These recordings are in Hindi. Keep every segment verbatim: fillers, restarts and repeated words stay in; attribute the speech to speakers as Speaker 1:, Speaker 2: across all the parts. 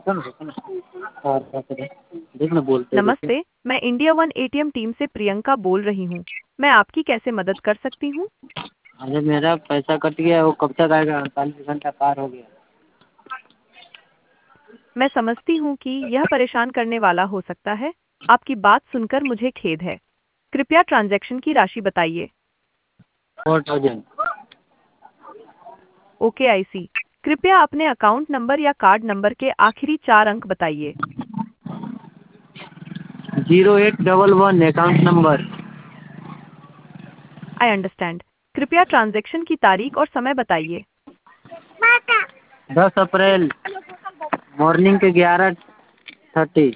Speaker 1: रुको ना रुको ना हाँ बात करें देख ना बोलते देखे
Speaker 2: नमस्ते, मैं इंडिया वन एटीएम टीम से प्रियंका बोल रही हूँ। मैं आपकी कैसे मदद कर सकती हूँ?
Speaker 1: अरे मेरा पैसा कट गया वो कब तक आएगा अड़तालीस घंटा पार हो गया।
Speaker 2: मैं समझती हूँ कि यह परेशान करने वाला हो सकता है। आपकी बात सुनकर मुझे खेद है। कृपया ट्रांजैक्शन की राशि बताइए।
Speaker 1: Four thousand
Speaker 2: okay I see. कृपया अपने अकाउंट नंबर या कार्ड नंबर के आखिरी चार अंक बताइए।
Speaker 1: Zero eight double one account number.
Speaker 2: I understand. कृपया ट्रांजैक्शन की तारीख और समय बताइए।
Speaker 1: दस अप्रैल मॉर्निंग के ग्यारह थर्टी।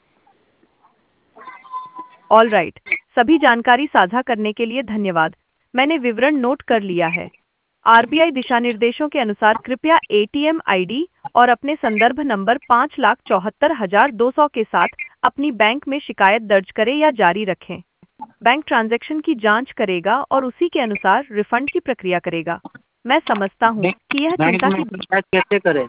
Speaker 2: All right. सभी जानकारी साझा करने के लिए धन्यवाद। मैंने विवरण नोट कर लिया है। आर बी आई दिशा निर्देशों के अनुसार कृपया एटीएम आईडी और अपने संदर्भ नंबर पाँच लाख चौहत्तर हजार दो सौ के साथ अपनी बैंक में शिकायत दर्ज करें या जारी रखें। बैंक ट्रांजैक्शन की जांच करेगा और उसी के अनुसार रिफंड की प्रक्रिया करेगा। मैं समझता हूँ कि यह
Speaker 1: बैंक
Speaker 2: चिंता
Speaker 1: में
Speaker 2: की।
Speaker 1: शिकायत कैसे करें?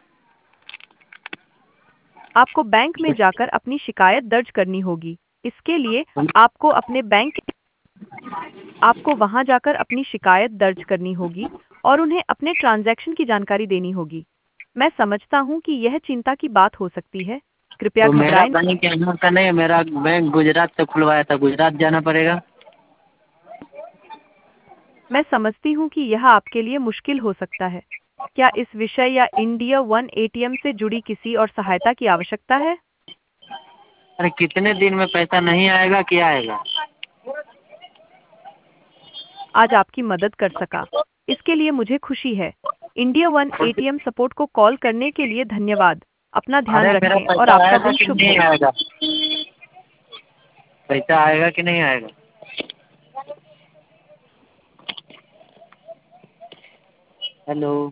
Speaker 2: आपको बैंक में जाकर अपनी शिकायत दर्ज करनी होगी। इसके लिए आपको अपने बैंक आपको वहां जाकर अपनी शिकायत दर्ज करनी होगी और उन्हें अपने ट्रांजैक्शन की जानकारी देनी होगी। मैं समझता हूं कि यह चिंता की बात हो सकती है। कृपया
Speaker 1: तो मेरा
Speaker 2: घबराएं।
Speaker 1: बैंक यहाँ का नहीं है, मेरा बैंक गुजरात से खुलवाया था, गुजरात जाना पड़ेगा।
Speaker 2: मैं समझती हूं कि यह आपके लिए मुश्किल हो सकता है। क्या इस विषय या इंडिया वन एटीएम से जुड़ी किसी और सहायता की आवश्यकता है?
Speaker 1: अरे कितने दिन में पैसा नहीं आएगा, क्या आएगा?
Speaker 2: आज आपकी मदद कर सका इसके लिए मुझे खुशी है। इंडिया वन एटीएम सपोर्ट को कॉल करने के लिए धन्यवाद। अपना ध्यान
Speaker 1: अरे मेरा
Speaker 2: रखें और
Speaker 1: पैसा
Speaker 2: आपका
Speaker 1: आएगा
Speaker 2: दिन
Speaker 1: कि
Speaker 2: शुभ
Speaker 1: नहीं
Speaker 2: हो।
Speaker 1: आएगा? पैसा आएगा कि नहीं आएगा? हेलो।